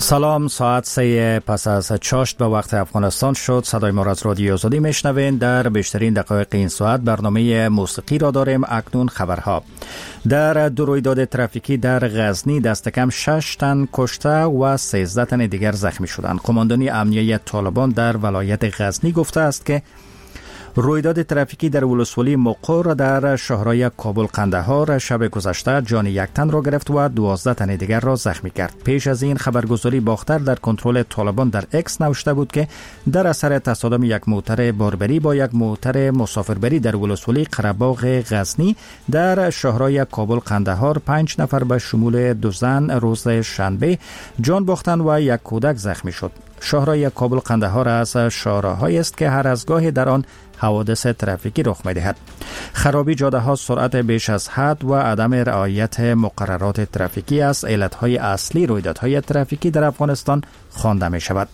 سلام، ساعت 3 پس از چاشت به وقت افغانستان شد. صدای ما را از رادیو آزادی میشنوین. در بیشترین دقایق این ساعت برنامه موسیقی را داریم. اکنون خبرها. در دو رویداد ترافیکی در غزنی دست کم 6 تن کشته و 13 تن دیگر زخمی شدند. قماندانی امنیه طالبان در ولایت غزنی گفته است که رویداد ترافیکی در ولسوالی مقر در شهرهای کابل قندهار شب گذشته جان یک تن را گرفت و 12 تن دیگر را زخمی کرد. پیش از این خبرگزاری باختر در کنترل طالبان در اکس نوشته بود که در اثر تصادم یک موتر باربری با یک موتر مسافربری در ولسوالی قره‌باغ غزنی در شهرهای کابل قندهار 5 نفر به شمول 2 زن روز شنبه جان باختند و یک کودک زخمی شد. شهرهای کابل قندهار از شهرهایی است که هر از گاهی در آن حوادث ترافیکی رخ می‌دهد. خرابی جاده‌ها، سرعت بیش از حد و عدم رعایت مقررات ترافیکی از علت‌های اصلی رویدادهای ترافیکی در افغانستان خوانده می‌شود.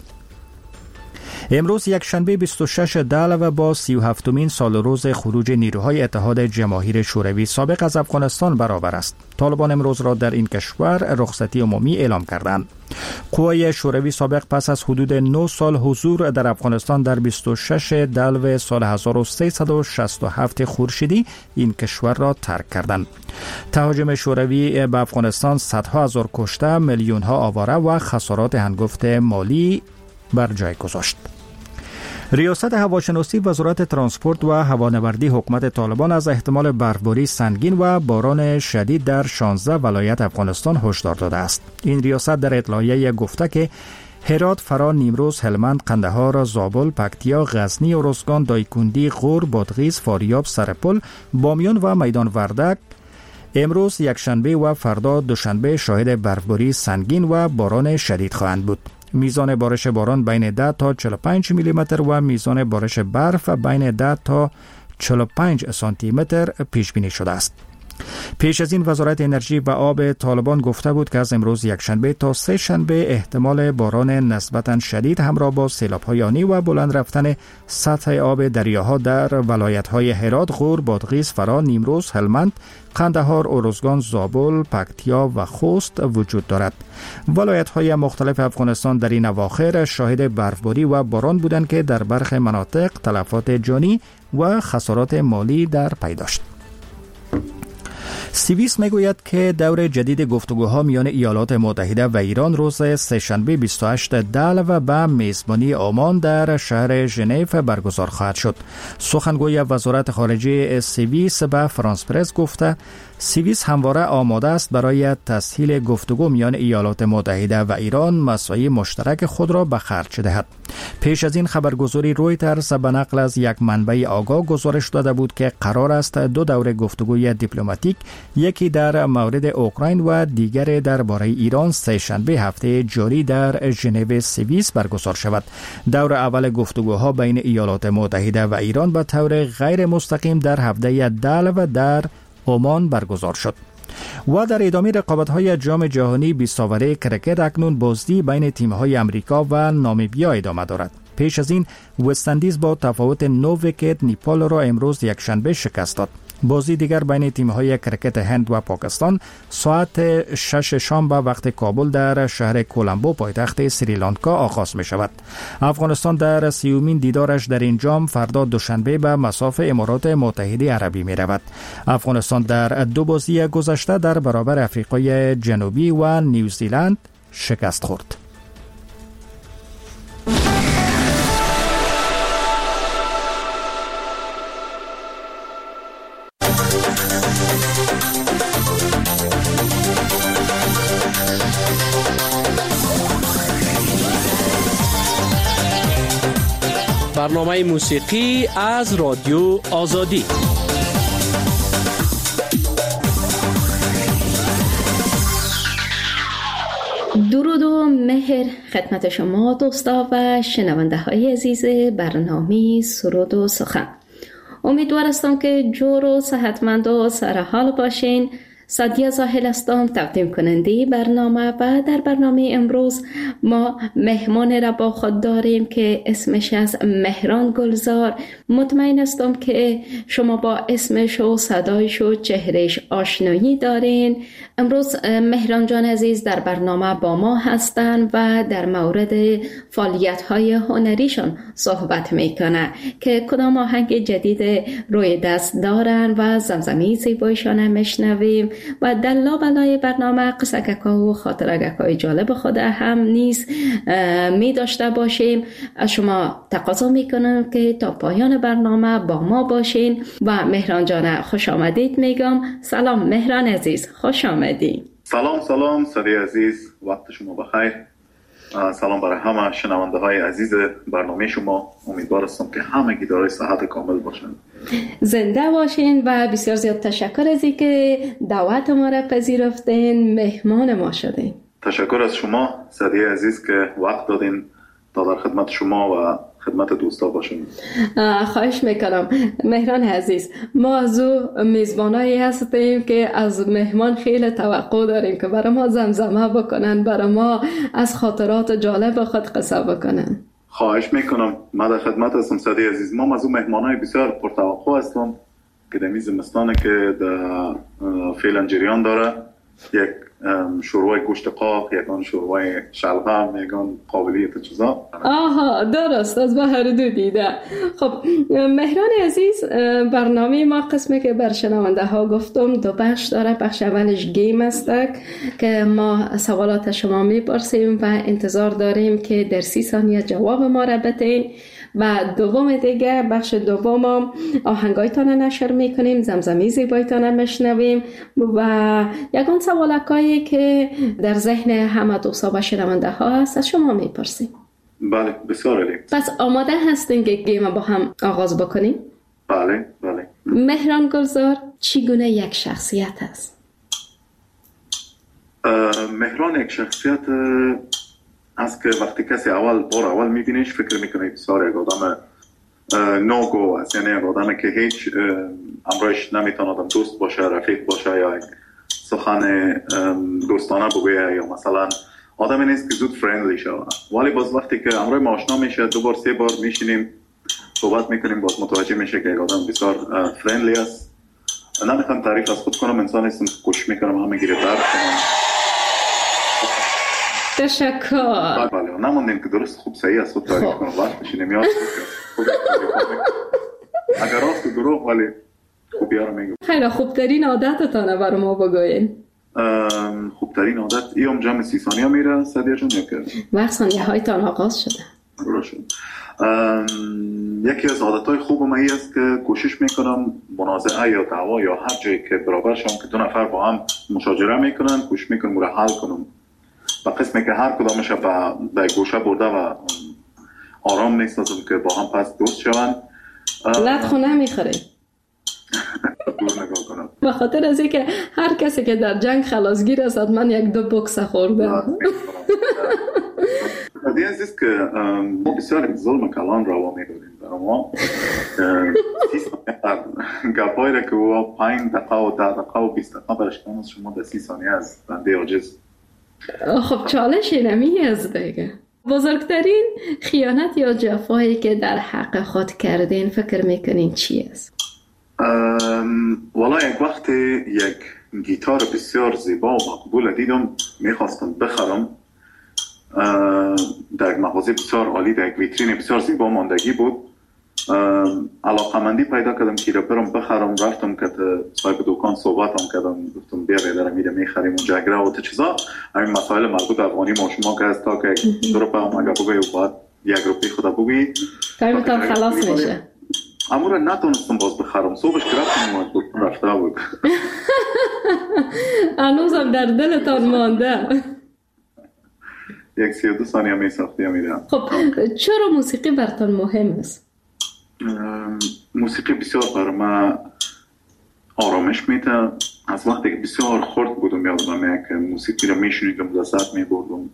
امروز یک شنبه 26 دلو با 37مین سال روز خروج نیروهای اتحاد جماهیر شوروی سابق از افغانستان برابر است. طالبان امروز را در این کشور رخصتی عمومی اعلام کردند. قوای شوروی سابق پس از حدود 9 سال حضور در افغانستان در 26 دلو سال 1367 خورشیدی این کشور را ترک کردند. تهاجم شوروی به افغانستان صدها هزار کشته، میلیون‌ها آواره و خسارات هنگفت مالی بر جای گذاشت. ریاست هواشناسی وزارت ترانسپورت و هوانوردی حکومت طالبان از احتمال برفباری سنگین و باران شدید در 16 ولایت افغانستان هشدار داده است. این ریاست در اطلاعیه گفته که هرات، فرا، نیمروز، هلمند، قندهار، زابل، پکتیا، غزنی، ارزگان، دایکندی، غور، بادغیس، فاریاب، سرپل، بامیان و میدان وردک امروز یکشنبه و فردا دوشنبه شاهد برفباری سنگین و باران شدید خواهند بود. میزان بارش باران بین 10 تا 45 میلی متر و میزان بارش برف بین 10 تا 45 سانتی متر پیش بینی شده است. پیش از این وزارت انرژی و آب طالبان گفته بود که از امروز یکشنبه تا سه شنبه احتمال باران نسبتاً شدید همراه با سیلاب‌های آنی و بلند رفتن سطح آب دریاها در ولایت‌های هرات، غور، بادغیس، فرا، نیمروز، هلمند، قندهار، ارزگان، زابل، پکتیا و خوست وجود دارد. ولایت‌های مختلف افغانستان در این اواخر شاهد برفباری و باران بودند که در برخی مناطق تلفات جانی و خسارات مالی در پی داشت. سیویس میگوید که دور جدید گفتگوها میان ایالات متحده و ایران روز سه‌شنبه 28 دلو به میزبانی عمان در شهر ژنو برگزار خواهد شد. سخنگوی وزارت خارجه سیویس به فرانس پرس گفته سیویس همواره آماده است برای تسهیل گفتگو میان ایالات متحده و ایران مساعی مشترک خود را به خرج دهد. پیش از این خبرگزاری رویترز به نقل از یک منبع آگاه گزارش داده بود که قرار است 2 دوره گفتگوی دیپلماتیک، یکی در مورد اوکراین و دیگر درباره ایران سه‌شنبه هفته جاری در ژنو سوئیس برگزار شود. دور اول گفتگوها بین ایالات متحده و ایران به طور غیر مستقیم در هفته دلو در عمان برگزار شد. و در ادامه رقابت‌های جام جهانی 20 ساله کرکت اکنون بازی بین تیم‌های امریکا و نامیبیا ادامه دارد. پیش از این وست‌اندیز با تفاوت 9 ویکت نیپال را امروز یکشنبه شکست داد. بازی دیگر بین تیم‌های کرکت هند و پاکستان ساعت 6 شام به وقت کابل در شهر کولمبو پایتخت سریلانکا آغاز می‌شود. افغانستان در 30مین دیدارش در این جام فردا دوشنبه به مصاف امارات متحده عربی می‌رود. افغانستان در 2 بازی گذشته در برابر آفریقای جنوبی و نیوزیلند شکست خورد. برنامه موسیقی از رادیو آزادی. درود و مهر خدمت شما دوستا و شنونده های عزیز برنامه سرود و سخن. امیدوار هستم که جور و صحتمند و سرحال باشین. سادیا زاهل هستم، تقدیم کننده برنامه. و در برنامه امروز ما مهمان را با خود داریم که اسمش از مهران گلزار. مطمئن هستم که شما با اسمش و صدایش و چهرهش آشنایی دارین. امروز مهران جان عزیز در برنامه با ما هستن و در مورد فعالیت‌های هنریشون صحبت میکنه که کدام آهنگ جدید روی دست دارن و زمزمه زیبایشان میشنویم و در لابلای برنامه قصه‌گک‌ها و خاطره‌گک‌های جالب خود هم نیز می داشته باشیم. از شما تقاضا میکنم که تا پایان برنامه با ما باشین و مهران جان خوش آمدید میگم. سلام مهران عزیز، خوش آمدید. سلام سادی عزیز، وقت شما بخیر. سلام برای همه شنونده های عزیز برنامه شما. امیدوار هستم که همگی دارای صحت کامل باشن، زنده باشین و بسیار زیاد تشکر از اینکه دعوت ما را پذیرفتین، مهمان ما شدین. تشکر از شما سادی عزیز که وقت دادین تا در خدمت شما و خدمت دوستا باشیم. خواهش میکنم مهران عزیز. ما از او میزبانایی هستیم که از مهمان خیلی توقع داریم که برای ما زمزمه بکنن، برای ما از خاطرات جالب خود قصه بکنن. خواهش میکنم، ما در خدمت هستم سادی عزیز. ما از اون مهمانای بسیار پرتوقع هستم که در زمستانه که در فعلا جریان داره. یک شوربای گوشت قاق، یکان شوربای شلغم، یکان قابلیت چیزا. آها درست، از با هر دو دیده. خب مهران عزیز، برنامه ما قسمی که بر شنونده ها گفتم دو بخش داره. بخش اولش گیم است که ما سوالات شما میپرسیم و انتظار داریم که در 30 ثانیه جواب ما را بدین و دوم دیگه بخش دوم آهنگایتان نشر میکنیم، زمزمه زیبایتان میشنویم و یکان سوالکایی که در ذهن همه دوستا و شنونده ها هست از شما میپرسیم. بله بسیار عالی. پس آماده هستین که گیم با هم آغاز بکنیم؟ بله. مهران گلزار چگونه یک شخصیت است؟ مهران یک شخصیت است که وقتی کسی بار اول میبینیش فکر میکنه بسیار یک آدم نوگو است، یعنی یک آدم که هیچ امرایش نمیتونه آدم دوست باشه، رفیق باشه یا یک سخن دوستانه بگویه یا مثلا آدمی نیست که زود فرندلی شوه. ولی باز وقتی که امرای ما آشنا میشه 2 بار 3 بار میشینیم صحبت میکنیم باز متوجه میشه که یک آدم بسیار فرندلی است. نمیتونم تعریف از خود کنم، انسان هستم که کوشش میکنم همه گیره درد کنم. تشکر. بله نموندیم که درست خوب صحیح است خود تعریف کنم، وقت بشینیم یاد اگر راست و دروغ ولی خوبی ها رو میگم. خیلی خوبترین عادتتانه برای ما بگوین. خوبترین عادت ایام جمع 30 ثانیه میره سادیا جون یا که وقت ثانیه هایتان آغاز شده. یکی از عادتهای خوب من است که کوشش میکنم منازعه یا دعوا یا هر جایی که برابر شم که 2 نفر با هم مشاجره میکنن کوشش میکنم رو حل کنم و قسمی که هر کدامش به گوشه برده و آرام میسازم که با هم پس دوست شوند. لطخو نمیخوره دور نگاه کنم به خاطر از اینکه هر کسی که در جنگ خلاصگیر است من 1-2 بوکس خورده. دیگه است که ما بسیار ظلم کلان روا میکنیم برای ما. 30 ثانیه گپایی را که او 5 دقیقه و 10 دقیقه و 20 دقیقه برش کنم شما در 30 ثانیه از بنده عاجز. خب چالش اینمی از دیگه. بزرگترین خیانت یا جفایی که در حق خود کردین فکر میکنین چی است؟ والا یک وقت یک گیتار بسیار زیبا و مقبول دیدم، میخواستم بخرم. در یک مغازه بسیار عالی در یک ویترین بسیار زیبا ماندگی بود. علاقمندی پیدا کردم که را برم بخرم. رفتم که صاحب دکان صحبتم کردم، گفتم بیا بیدارم میره میخریم اونجا اگره و چیزا. همین مسائل مربوط افغانی ما شما که از تا که 2 روپیه هم اگر بگوی و باید 1 روپیه خدا بگوی تایمتان خلاص میشه. اما را نتونستم باز بخرم. صبحش که رفتم دکان رفته بود. هنوزم در دلتان مانده. 32 ثانیه می ساختی میرم. خب چرا موسیقی براتون مهم است؟ موسیقی بسیار برای من آرامش میده. از وقتی که بسیار خرد بودم یادم که موسیقی رو میشنیدم لذت میبردم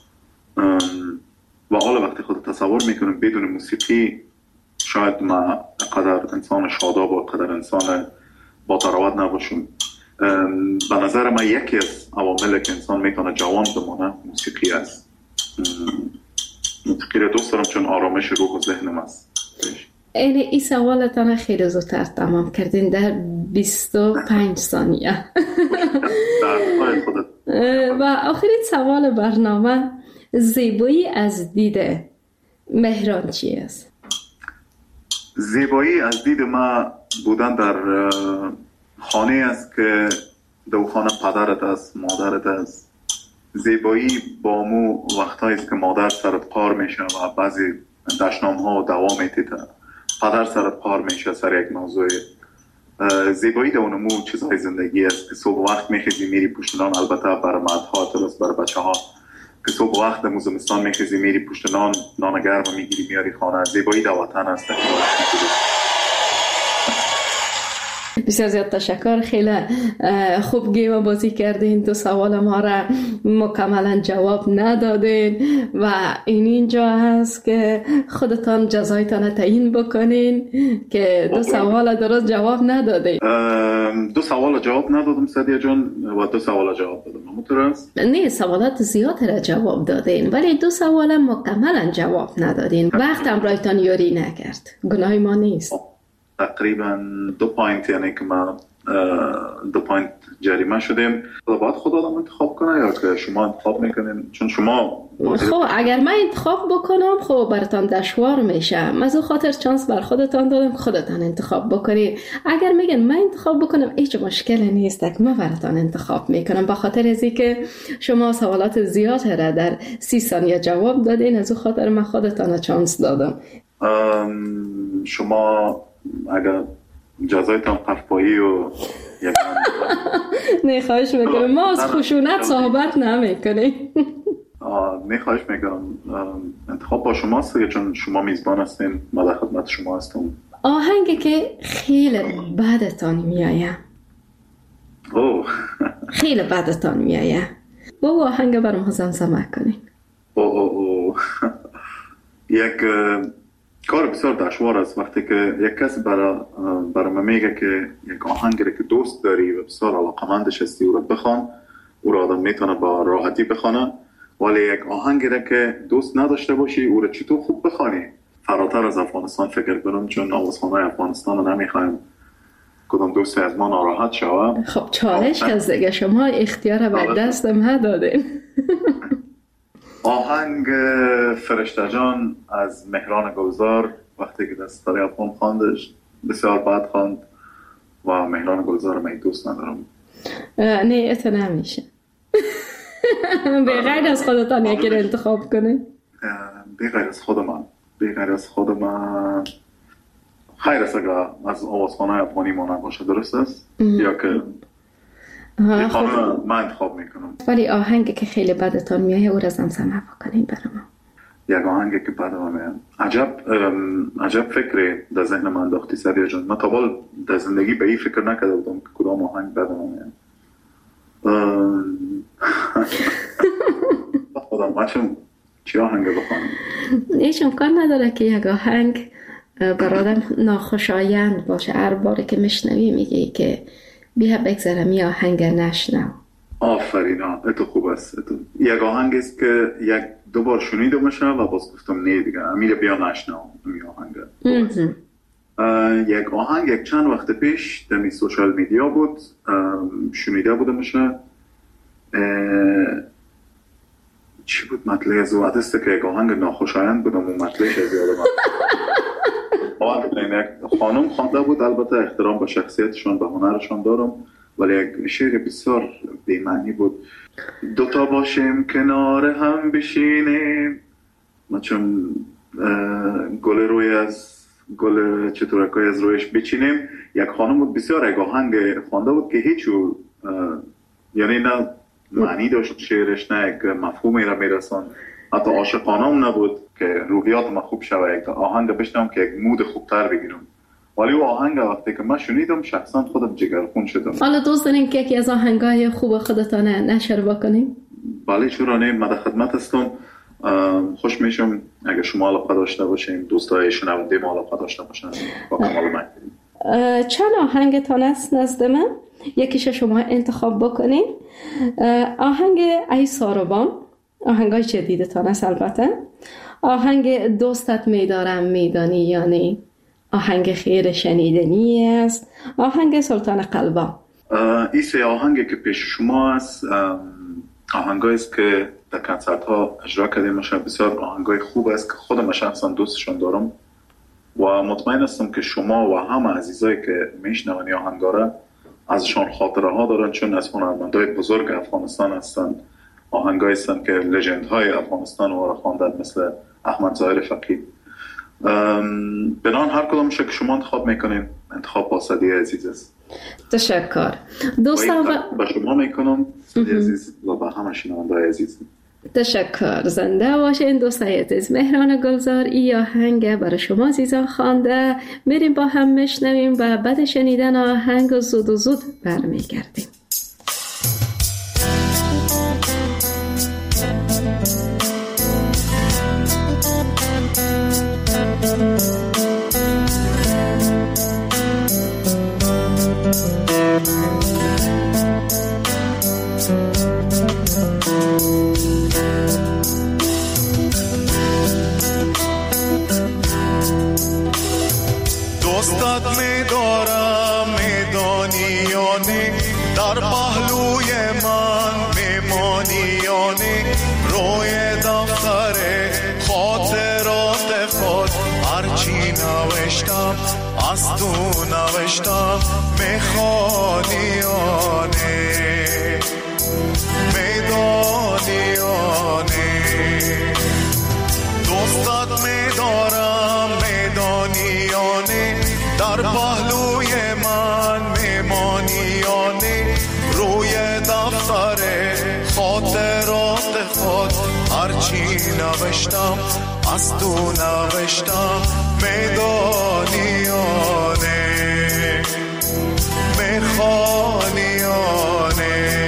و حالا وقتی خود تصور میکنم بدون موسیقی شاید من قدر انسان شاداب و قدر انسان با تراوت نباشم. به نظر من یکی از عوامل که انسان میتونه جوان بمونه موسیقی است. موسیقی رو دوست دارم چون آرامش روح و ذهنم است. این سوالتان خیلی زودتر تمام کردین در 25 ثانیه. و آخرین سوال برنامه، زیبایی از دید مهران چی است؟ زیبایی از دید ما بودن در خانه است که دو خانه پدرت است، مادرت است. زیبایی با مو وقتایی است که مادر سرت پار میشه و بعضی دشنام ها دوام میتیده، پدر سرت پار میشه سر یک موضوع. زیبایی در اونمو چیزهای زندگی است که صبح وقت میخیزی میری پشت نان، البته برای مردها درست برای بچه ها که صبح وقت در زمستان میخیزی میری پشت نان، نان گرم میگیری میاری خانه. زیبایی در وطن است. بسیار زیاد تشکر، خیلی خوب گیم بازی کردین. دو سوال ما را مکملا جواب ندادین و اینجا هست که خودتان جزایتان تعیین بکنین که دو سوال درست جواب ندادین. دو سوال جواب ندادم سدیه جان و دو سوال جواب دادم. همونطورست؟ نه، سوالات زیاد را جواب دادین ولی دو سوال مکملا جواب ندادین. وقت امرایتان یاری نکرد، گناه ما نیست. تقریبا 2 پوینت، یعنی که ما 2 پوینت جریمه شدیم. باید خود آدم انتخاب کنه یا که شما انتخاب میکنین؟ چون شما خب اگر من انتخاب بکنم خب براتان دشوار میشه. از اون خاطر چانس بر خودتان دادم، خودتان انتخاب بکنید. اگر میگن من انتخاب بکنم هیچ مشکلی نیست که من براتان انتخاب میکنم، به خاطر از اینکه شما سوالات زیاد را در 30 ثانیه جواب دادین. از اون خاطر من خودتان چانس دادم. شما اگر جزایتان قفایی و نه خواهش میکنم، ما از خشونت صحبت نمیکنیم. نه خواهش میکنم، انتخاب با شماست چون شما میزبان هستین، ما در خدمت شما هستم. آهنگی که خیلی بعدتان میایه، خیلی بعدتان میایه، با آهنگ برام زمزمه کنین. یک کار بسیار دشوار است وقتی که یک کسی برای من میگه که یک آهنگی که دوست داری و بسیار علاقمندش هستی او را بخوان. او را آدم میتونه با راحتی بخونه، ولی یک آهنگی که دوست نداشته باشی او را چطور خوب بخوانی؟ فراتر از افغانستان فکر کنم، چون آوازخوان‌های افغانستان رو نمیخوایم کدام دوستی از ما ناراحت شوه. خب چالش هست دیگه، شما اختیار به دستم ندادین. آهنگ فرشته جان از مهران گلزار، وقتی که دستاری افغان خواندش بسیار بد خواند و مهران گلزار من دوست ندارم. نه اتو نمیشه. بغیر از خودتان یکی رو انتخاب کنه. بغیر از خود من خیر است اگر از آوازخوان‌های افغانی ما نباشه، درست است؟ یا که من انتخاب میکنم. ولی آهنگی که خیلی بدتان میایه او را زمزمه بکنین برام. یک آهنگی که بدم میاد. عجب فکری در ذهن من انداختی سدیه جان. من تا حال در زندگی به این فکر نکرده بودم که کدام آهنگ بدم میاد. خودم بچم چی آهنگ بخوانم؟ هیچ امکان نداره که یک آهنگ برادم ناخوشایند باشه. هر باری که میشنوی میگی که بیا بگذارم یه آهنگ نشنو. آفرین، اتو خوب است. یک آهنگ است که یک دو بار شنیده میشه و باز گفتم نه دیگه امیر بیا نشنو این آهنگ. یک آهنگ یک چند وقت پیش در سوشال میدیا بود، شنیده بوده میشه. چی بود مطلع از او؟ عدسته که یک آهنگ ناخوشایند بودم و مطلعش از یادم یک خانم خوانده بود. البته احترام به شخصیتشون به هنرشون دارم، ولی یک شعر بسیار بی‌معنی بود. دوتا باشیم کنار هم بشینیم، ما چون گل روی از گل چطورکای از رویش بچینیم. یک خانم بود بسیار یک آهنگ خوانده بود که هیچو یعنی نه معنی داشت شعرش، نه یک مفهومی را میرسان، حتی عاشقانه هم نبود که روحیات ما خوب شوه. یک آهنگ بشنم که یک مود خوبتر بگیرم، ولی او آهنگ وقتی که من شنیدم شخصا خودم جگرخون شدم. حالا دوست دارین که یکی از آهنگای خوب خودتان نشر بکنیم؟ بله چرا نه، من در خدمت هستم. خوش میشم اگه شما علاقه داشته باشین، دوستای شنونده ما علاقه داشته باشن با کمال من. چند آهنگتان است نزد من؟ یکیش شما انتخاب بکنین. آهنگ ای ساربان، آهنگای جدیدتان است البته. آهنگ دوستت میدارم میدانی یا نه، آهنگ خیر شنیدنی است، آهنگ سلطان قلبا. این سه آهنگی که پیش شما است آهنگایی است که در کنسرت ها اجرا کردیم. بسیار آهنگای خوب است که خودم شخصا دوستشون دارم و مطمئن هستم که شما و همه عزیزایی که میشنون آهنگا را ازشان خاطره ها دارن، چون از هنرمندای بزرگ افغانستان هستن. آهنگایی هستن که لژند های افغانستان رو خواندن، مثل احمد ظاهر فقیه. بنان هر کدامش که شما انتخاب میکنین انتخاب پاسدی عزیز است. تشکر دوستان، با شما میکنم عزیز و با همه شنونده‌های عزیز. تشکر. زنده باشین دوستای عزیز. مهران گلزار ای آهنگ برای شما عزیزان خوانده. میریم با هم میشنویم و بعد شنیدن آهنگ زود برمیگردیم. دوستت می‌دارم میدانی یا نه، در پهلوی من میمانی یا نه، روی دفتر خاطرات خود هرچی نوشتم از تو نوشتم، میخوانی یا نه، میدانی یا نه. دوستت می‌دارم میدانی یا نه، در پهلوی من میمانی یا نه، روی دفتر خاطرات خود هرچی نوشتم از تو نوشتم، میدانی یا نه، میخوانی یا نه.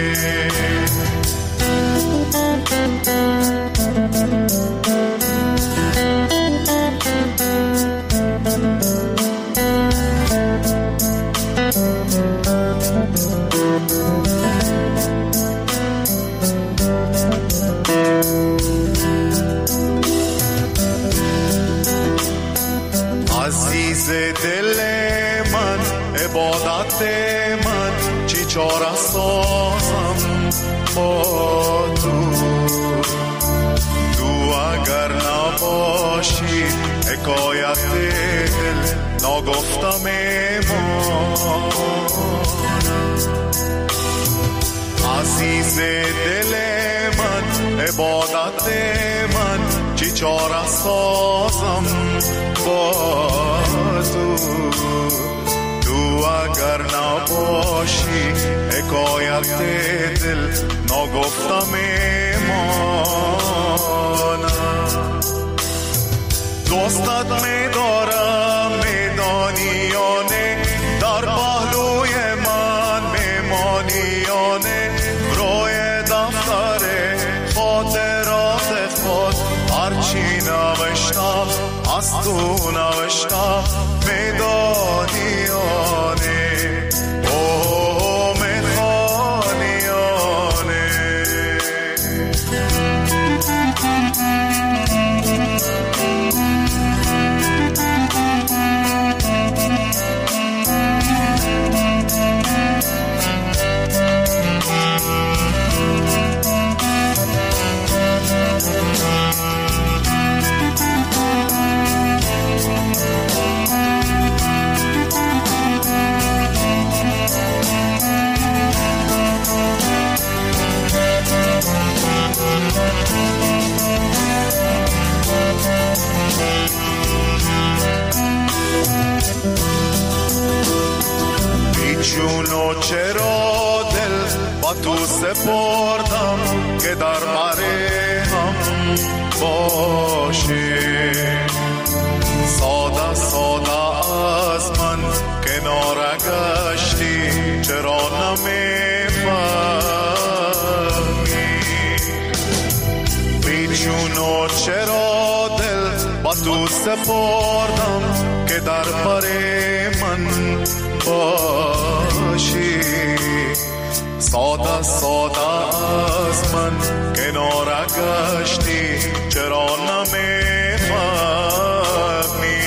عزیز دل من، عبادت من، چی چاره سازم با تو اگر نباشی حکایت دل نگفتم ایمان. عزیز دل من، عبادت من، چی چاره سازم با تو اگر نباشی حکایت دل نگفتم ایمان. دوستت می‌دارم میدانی یا نه، در پهلوی من میمانی یا نه، روی دفتر خاطرات خود هرچی نوشتم از تو نوشتم، میدانی یا نه، اوه میخوانی یا نه. جونو چرا دل با تو سپردم که در بره هم باشه، ساده ساده از من کنار گشتی چرا نمیفهمی. بی جونو چرا دل با تو سپردم که در بره من باشی، ساده ساده از من کنار گشتی چرا نمیفهمی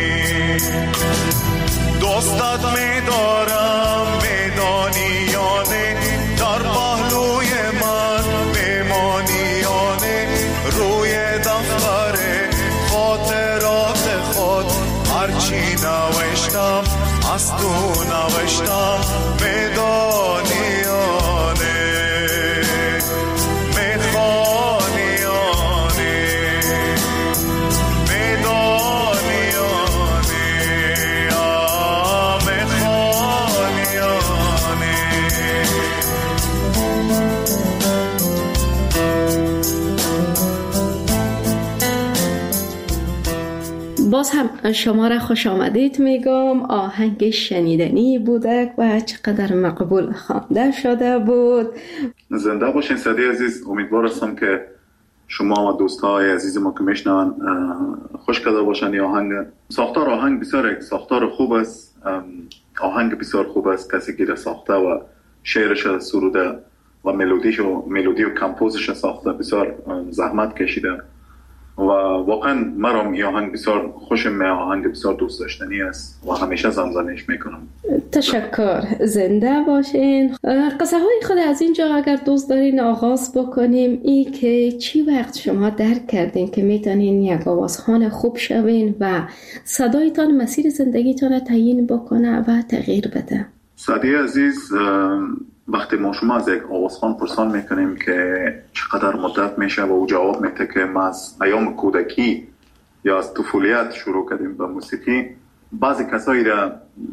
دوستت میدارم میدانی یا نه در پهلوی من میمانی یا نه روی دفتر خاطرات خود هرچی نوشتم از تو نوشتم میدانی یا نه میخوانی یا نه میدانی یا نه میخوانی یا نه. باز هم شما را خوش آمدید میگم. آهنگ شنیدنی بوده و چقدر مقبول خوانده شده بود. زنده باشین سعدی عزیز. امیدوار هستم که شما و دوستای عزیز ما که میشنون خوش کرده باشن. آهنگ ساختار آهنگ بسیار یک ساختار خوب است، آهنگ بسیار خوب است. کسی که ساخته و شعرش سروده و ملودی و کمپوزش ساخته بسیار زحمت کشیده و واقعا مرا این آهنگ بسیار خوشم، آهنگ بسیار دوست داشتنی است و همیشه زمزمه‌اش میکنم. تشکر، زنده باشین. قصه های خود از اینجا اگر دوست دارین آغاز بکنیم، ای که چی وقت شما درک کردین که میتونین یک آوازخوان خوب شوین و صدایتان مسیر زندگیتان را تعیین بکنه و تغییر بده؟ سعدی عزیز، وقتی ما شما از یک آوازخوان پرسان میکنیم که چقدر مدت میشه و او جواب میده که ما از ایام کودکی یا از طفولیت شروع کردیم به موسیقی، بعضی کسایی را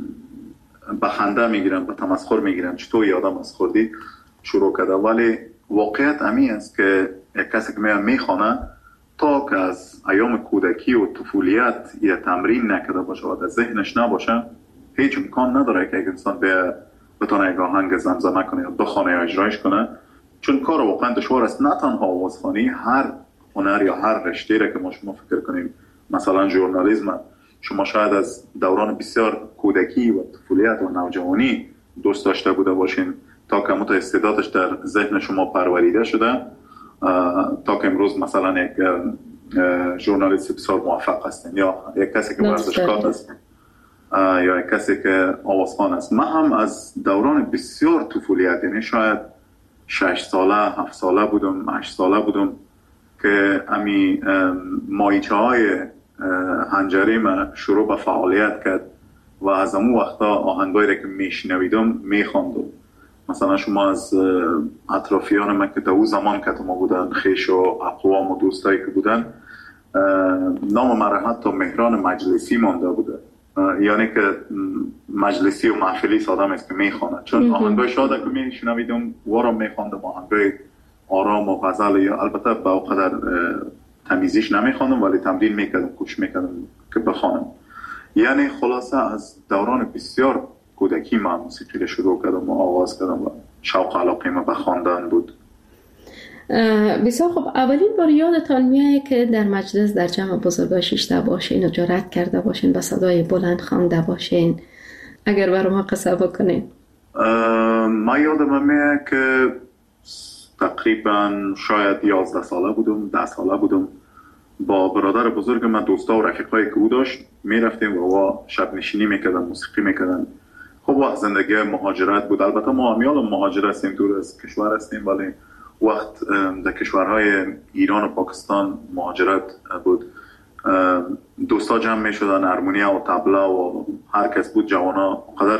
به خنده میگیرن، به تمسخر میگیرن، چطور یادم از خوردی شروع کرده. ولی واقعیت امی است که یک کسی که میخوانه تا که از ایام کودکی و طفولیت یا تمرین نکرده باشه و در ذهنش نباشه، هیچ امکان نداره که یک انسان بتونه یک آهنگ زمزمه کنه یا بخونه یا اجرایش کنه، چون کار واقعا دشوار است. نه تنها آوازخوانی، هر هنر یا هر رشته را که ما شما فکر کنیم، مثلا ژورنالیسم، شما شاید از دوران بسیار کودکی و طفولیت و نوجوانی دوست داشته بوده باشین تا که مت استعدادش در ذهن شما پروریده شده تا که امروز مثلا یک ژورنالیست بسیار موفق هستین یا یک کسی که ورزشکار هستین یا یک کسی که آوازخوان است. من هم از دوران بسیار طفولیت، یعنی شاید 6 ساله 7 ساله بودم 8 ساله بودم که امی مایچه های هنجری من شروع به فعالیت کرد و از اون وقتا آهنگایی را که میشنویدم میخواندم. مثلا شما از اطرافیان من که در اون زمان که ما بودن، خیش و اقوام و دوستایی که بودن، نام من حتی مهران مجلسی مانده بوده، یعنی که مجلسی و محفلی سادم است که میخوانه، چون آهنگای شاده که میشنویدم وارم میخواندم، آهنگای آرام و غزل، یا البته با قدر تمیزیش نمیخواندم ولی تمرین میکردم، کوشش میکردم که بخوانم. یعنی خلاصه از دوران بسیار کودکی من موسیقی رو شروع کردم و آغاز کردم و شوق علاقه من به خواندن بود. بسیار خب. اولین بار یادتان میاد که در مجلس در جمع بزرگان شیشته باشین و جرأت کرده باشین به صدای بلند خوانده باشین؟ اگر برای ما قصه بکنین. من یادم میاد که تقریبا شاید 11 ساله بودم، 10 ساله بودم، با برادر بزرگ من، دوستا و رفیقایی که او داشت، میرفتیم و شب نشینی میکردن، موسیقی میکردن. خب وقت زندگی مهاجرت بود، البته ما همیال مهاجر هستیم، دور از کشور هستیم، ولی وقت در کشورهای ایران و پاکستان مهاجرت بود. دوستا جمع میشدن، هارمونیا و طبلا و هر کس بود، جوانا قدر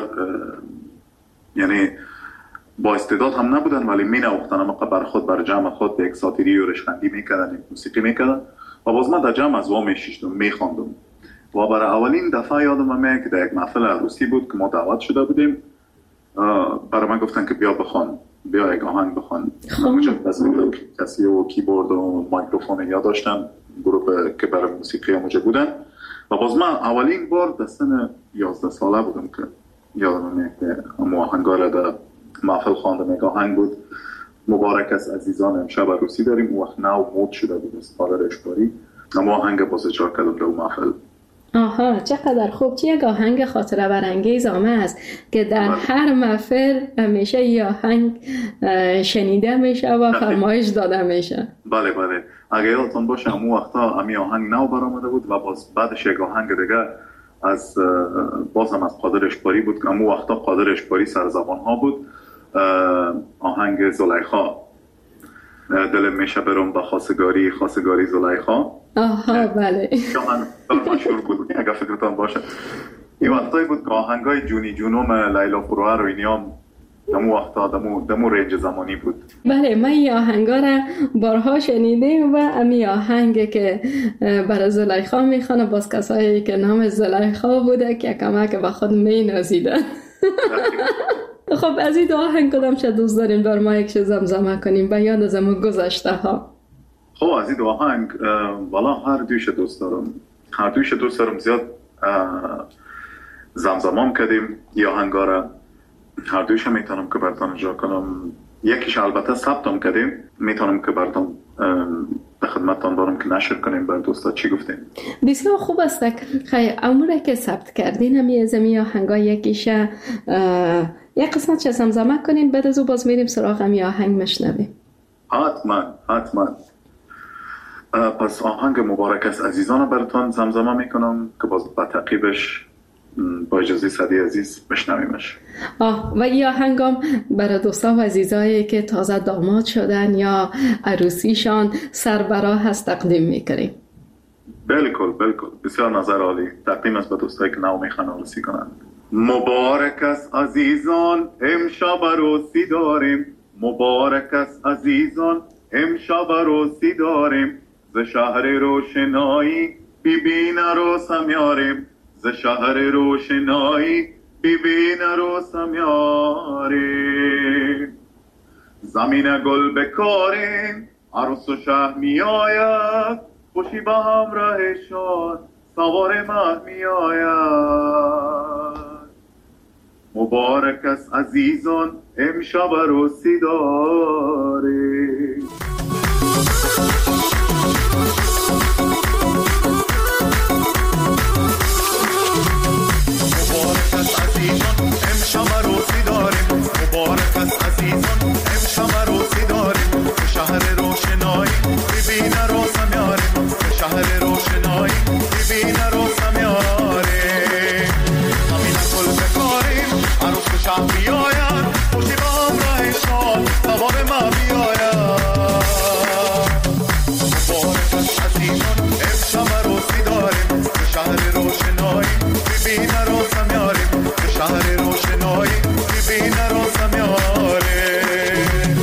یعنی با استعداد هم نبودن ولی می نواختن، اما بر خود بر جمع خود یک ساتیری و رشخندی میکردن، موسیقی میکردن و باز من در جمع از وا میشیشتم میخواندم. و برای اولین دفعه یادم میاد که در یک محفل عروسی بود که ما دعوت شده بودیم، برای من گفتن که بیا بخوان، بیا یک آهنگ بخوان. کسی و کیبورد و میکروفون یا داشتن، گروه که برای موسیقی موجه بودن و باز من اولین بار در سن 11 ساله بودم که یادم میاد که آهنگا را در محفل خواندم. یک آهنگ بود مبارک از عزیزان امشب عروسی داریم، اون وقت نو مود شده بود از پادر اشباری، اما آهنگ باز اجرا کردم در اون محفل آها، چقدر خوب. چه یک آهنگ خاطره برانگیز است که در هر محفل همیشه یه آهنگ شنیده میشه و فرمایش داده میشه. بله بله، اگه یادتون باشه اون وقتا امی آهنگ نو برآمده بود و بعدش یک آهنگ دیگه از بازم از قادر اشباری بود که اون وقتا قادر اشباری سر زبان ها بود، آهنگ زلیخا، دلم میشه برم به خواستگاری خواستگاری زلیخا. آها بله، من مشهور بود اگه فکرتان باشه. این وقتایی بود که آهنگای جونی جونوم لیلا فروهر و اینیام دمو وقتا دمو رنج زمانی بود. بله، من این آهنگا را بارها شنیدیم و امی آهنگ که برای زلیخا میخوانه باز کسایی که نام زلیخا بوده که کمک به خود می نازیدن. خب از این دو آهنگ کدام چه دوست داریم بر ما یک زمزمه کنیم بیان از امون گذشته ها؟ خب از این دو آهنگ والا هر دویش دوست دارم. زیاد زمزمام کردیم یا آهنگا را، هر دویش میتونم که براتون اجرا کنم. یکیش البته ثبتم کردیم، میتونم که براتون به خدمتتان دارم که نشر کنیم بر دوستا چی گفتیم. بسیار خوب است. خیلی اموره که ثبت کردین همی از امی آهنگا یکیش یک قسمت چه زمزمه کنین، بعد از او باز میریم سراغ امی آهنگ مشنویم. حتما. پس آهنگ مبارک است عزیزان براتون زمزمه میکنم که باز با تعقیبش با اجازه صدی عزیز بشنویمش. و این آهنگم برای دوستا و عزیزایی که تازه داماد شدن یا عروسیشان سربراه هست تقدیم میکنیم. بالکل بسیار نظر عالی. تقدیم است به دوستایی که نو میخوان عروسی کنند. مبارک است عزیزان امشب عروسی داریم، مبارک است عزیزان امشب عروسی داریم، ز شهر روشنایی بیبین عروسم یاریم، ز شهر روشنایی بیبین عروسم یاریم، زمین گل بکاریم عروس و شه می آید، خوشی به همراهشان سوار مه می آید. مبارک است عزیزان امشب عروسی داریم. مبارک است عزیزان امشب عروسی داریم، مبارک است عزیزان امشب عروسی داریم، به شهر روشنایی ببین عروسم یاریم، به شهر روشنایی ببین عروسم یاریم، زمین گل بکاریم عروس به شهر بیاید، خوشی به همراهشان سوار ما بیاید. مبارک است عزیزان امشب عروسی داریم، به شهر روشنایی ببین عروسم یاریم، به شهر روشنایی ببین عروسم یاریم.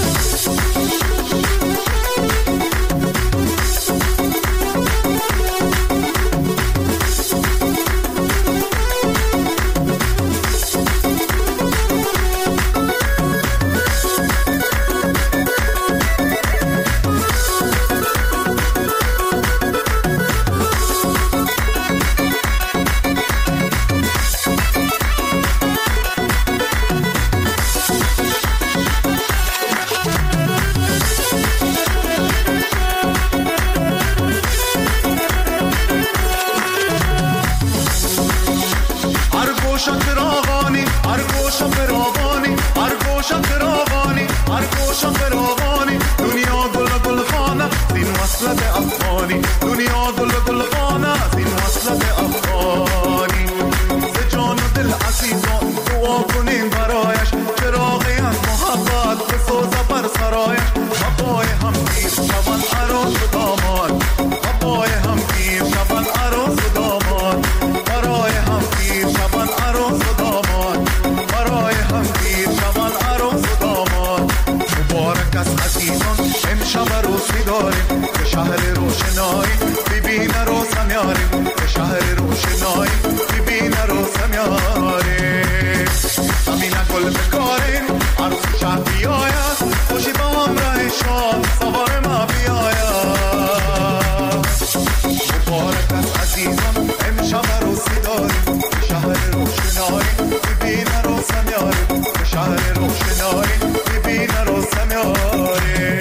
دنیا گل گل خانه از این وصلت افغانی، ز جان و دل عزیزان دعا کنین برایش، چراغی از محبت بسوزه بر سرایش، بابای هم پیر شون عروس و داماد، بابای هم پیر شون عروس و داماد، برای هم پیر شون عروس و داماد، برای هم پیر شون عروس و داماد. مبارک است عزیزان امشب عروسی داریم، به شهر روشنایی ببین عروسم یاریم، به شهر روشنایی ببین عروسم یاریم، زمین گل بکاریم عروس شهر بیاید، خوشی با همراهشان سوار ما بیاید. مبارک است عزیزان امشب عروسی داریم، به شهر روشنایی ببین عروسم یاریم، به شهر روشنایی ببین عروسم یاریم.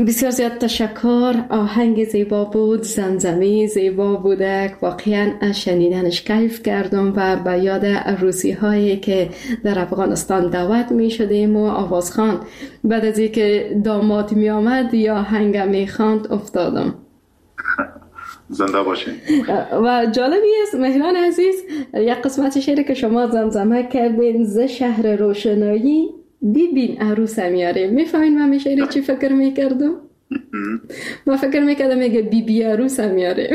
بسیار زیاد تشکر. آهنگ زیبا بود، زمزمه زیبا بودک. واقعا شنیدنش کیف کردم و به یاد عروسی هایی که در افغانستان دعوت می شدیم و آوازخوان بعد از اینکه داماد می آمد یا آهنگ می خواند افتادم. زنده باشین. و جالبی است مهران عزیز، یک قسمت شعری که شما زمزمه کردین، ز شهر روشنایی ببین عروسم یاره. میفهمین من شعری چی فکر میکردم؟ ما فکر میکردم میگه بی عروسم یاره.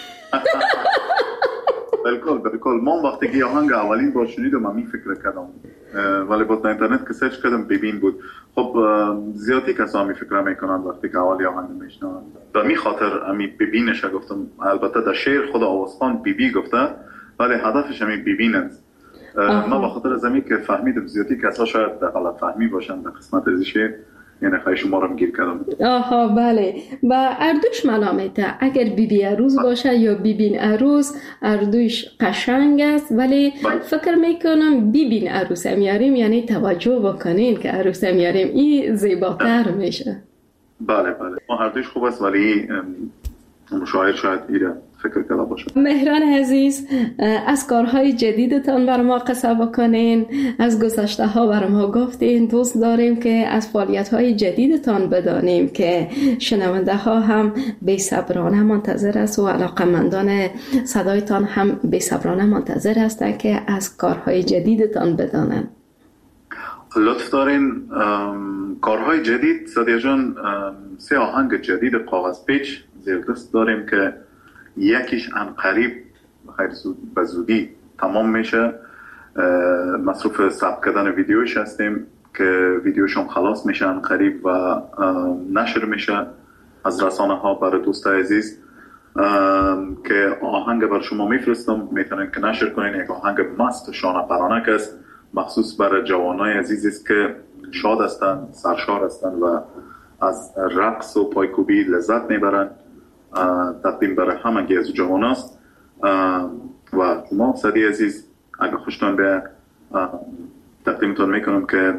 بالکل من وقتی که آهنگ اولین بار شنیدم من فکر کردم، ولی با اینترنت که سرچ کردم ببین بود. خب زیادی کسا می فکر میکنن وقتی که اولی آهنگ میشنون. به می خاطر امی ببینش گفتم. البته در شعر خود آوازخوان بی گفته، ولی هدفش امی ببین است. من به خاطر از امی که فهمیدم زیادی کسا شاید غلط فهمی باشن در قسمت از شعر، یعنی خواهی شما رو گیر کردم. آها بله. و اردوش ملامته، اگر بی عروس باشه یا ببین عروس، اردوش قشنگ است، ولی فکر میکنم ببین عروس میاریم یعنی توجه بکنین که عروس میاریم، این زیباتر میشه. بله ما اردوش خوب است، ولی مشاهد شاید ایره فکر کرده باشه. مهران عزیز، از کارهای جدیدتان بر ما قصه بکنین، از گذشته ها بر ما گفتین. دوست داریم که از فعالیت های جدیدتان بدانیم که شنونده ها هم بی‌صبرانه منتظر است و علاقمندان صدایتان هم بی‌صبرانه منتظر هستند که از کارهای جدیدتان بدانن. لطف دارین. کارهای جدید سادیا جان، 3 آهنگ جدید کاغذ پیچ زیر دست داریم که یکیش قریب خیلی به زودی تمام میشه. مصروف ثبت کردن ویدیوش هستیم که ویدیوش هم خلاص میشه قریب و نشر میشه از رسانه ها برای دوستای عزیز. که آهنگ بر شما میفرستم، میتونین که نشر کنین. یک آهنگ مست شانه پرانک است، مخصوص برای جوانای عزیز است که شاد هستن، سرشار هستن و از رقص و پایکوبی لذت میبرن. تقدیم برای همه از جوان است و شما صدی عزیز اگر خوشتان به تقدیمتون میکنم که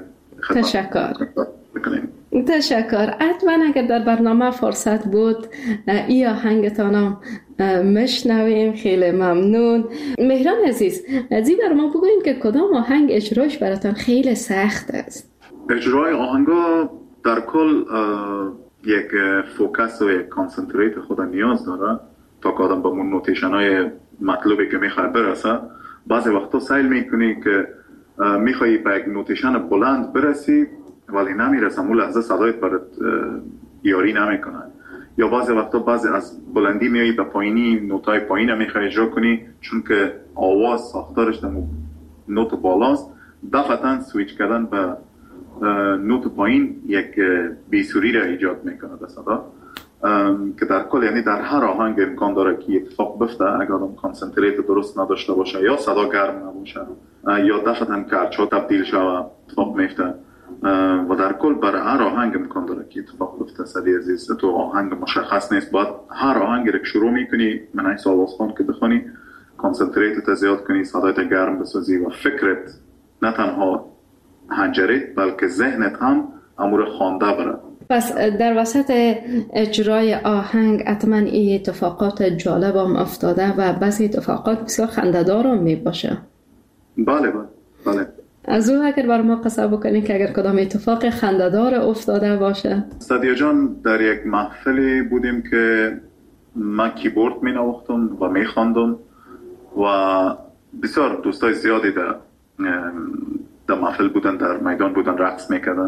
تشکر. حتما اگر در برنامه فرصت بود ای آهنگتانم مشنویم. خیلی ممنون. مهران عزیز، ازی بر ما بگوین که کدام آهنگ اجراش براتان خیلی سخت است؟ اجرای آهنگا در کل یک فوکس و یک کانسنتریت خود نیاز داره تا که آدم به اون نوتیشن های مطلوبی که میخوای برسه. بعضی وقتا سیل میکنی که میخوایی به یک نوتیشن بلند برسی ولی نمیرسه، اون لحظه صدایت برات یاری نمیکنه. یا بعضی وقتا بعضی از بلندی میایی به پایینی، نوتای پایین میخوای اجرا کنی چون که آواز ساختارش در نوت بالاست. دفعتا سویچ کردن به نوت پایین یک بیسوری را ایجاد میکنه در صدا، که در کل یعنی در هر آهنگ امکان داره که اتفاق بفته اگر آدم کانسنتریت درست نداشته باشه، یا صدا گرم نباشه یا دفعتا کرچا تبدیل شوه اتفاق میفته. و در کل برای هر آهنگ امکان داره که اتفاق بفته. صدی عزیز تو آهنگ مشخص نیست، باید هر آهنگ را که شروع میکنی من ایسا آوازخوان که بخونی کانسنتریت زیاد کنی، صدایت گرم بسازی و فکرت نه تنها هنجرت بلکه ذهنت هم امور خوانده بره. پس در وسط اجرای آهنگ حتما این اتفاقات جالب هم افتاده و بعضی اتفاقات بسیار خنده‌دار هم می باشه. بله. از او اگر بر ما قصه بکنی که اگر کدام اتفاق خنده‌دار افتاده باشه؟ صدیا جان، در یک محفلی بودیم که من کیبورد می نواختم و می خواندم و بسیار دوستای زیادی در محفل بودن، در میدان بودن، رقص میکردن.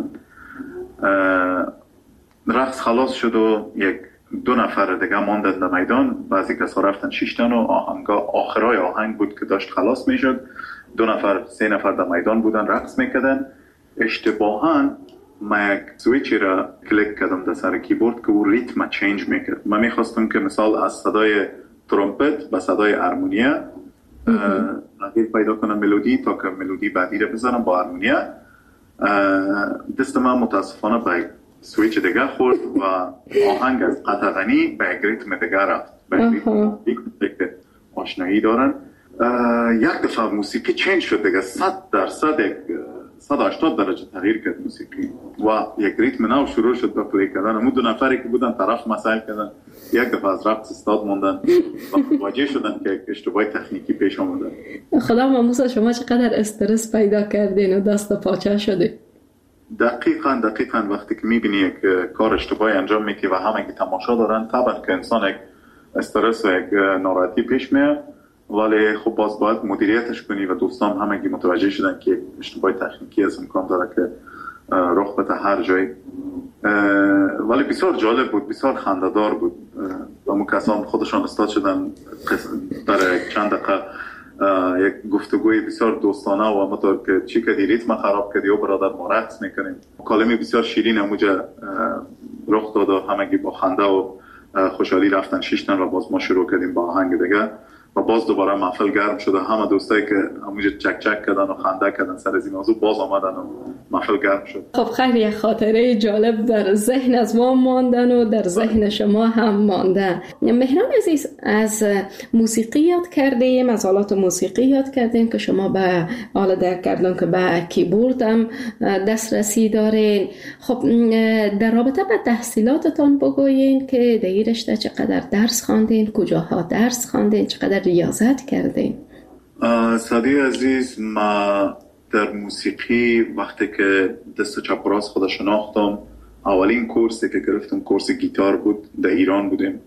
رقص خلاص شد و 1-2 نفر دیگه ماندن در میدان. بعضی کسا رفتن 6 تن و آخرای آهنگ بود که داشت خلاص میشد. 2-3 نفر در میدان بودن رقص میکردن. اشتباهاً من یک سویچی را کلیک کردم در سر کیبورد که او ریتم چینج میکرد. من میخواستم که مثال از صدای ترومپت به صدای هارمونیا تغییر پیدا کنم ملودی تا که ملودی بعدی را بزنم با هارمونیا. دست من متاسفانه به سویچ دیگه خورد و آهنگ از قطع غنی به یک ریتم دیگه رفت، به یک ریتم آشنایی دارن. یک دفعه موسیقی چینج شد دیگه، 100% یک 180 درجه تغییر کرد موسیقی و یک ریتم نو شروع شد به پلی کردن. اون دو نفری که بودن طرف مسائل کردن، یک دفعه از رقص استاد موندن و متوجه شدن که اشتباه تکنیکی پیش آمده. خدا ماموسا شما چقدر استرس پیدا کردین و دست پاچه شده؟ دقیقاً وقتی که میبینی یک کار اشتباهی انجام میدی و همه که تماشا دارن، طبعا که انسان یک استرس و یک ناراحتی پیش میاد، ولی خب باز باید مدیریتش کنی و دوستان همگی متوجه شدن که اشتباه تکنیکی از امکان داره که رخ بده هر جایی. ولی بسیار جالب بود، بسیار خنده‌دار بود و اون کسان خودشان استاد شدن برای چند دقیقه یک گفتگوی بسیار دوستانه و مطور که چی کردی ریتم خراب کردی و برادر ما رقص میکنیم. کلمه بسیار شیرین همونجا رخ داد و همگی با خنده و خوشحالی رفتن شیشتن و باز ما شروع کردیم با آهنگ دیگه و باز دوباره محفل گرم شد. همه دوستایی که همونجا چک کردن و خنده کردن سر از این موضوع باز آمدن و محفل گرم شد. خب خیلی یک خاطره جالب در ذهن از ما ماندن و در ذهن شما هم مانده. مهران عزیز، از موسیقی یاد کردیم، از آلات موسیقی یاد کردیم که شما به آلات درک کردن که به کیبورد هم دسترسی دارین. خب در رابطه با تحصیلاتتان بگوین که در این رشته چقدر درس خواندین، کجاها درس خواندین، چقدر ریاضت کردین؟ سادی عزیز، ما در موسیقی وقتی که دست چپ و راست خود شناختم، اولین کورسی که گرفتم کورس گیتار بود. در ایران بودیم.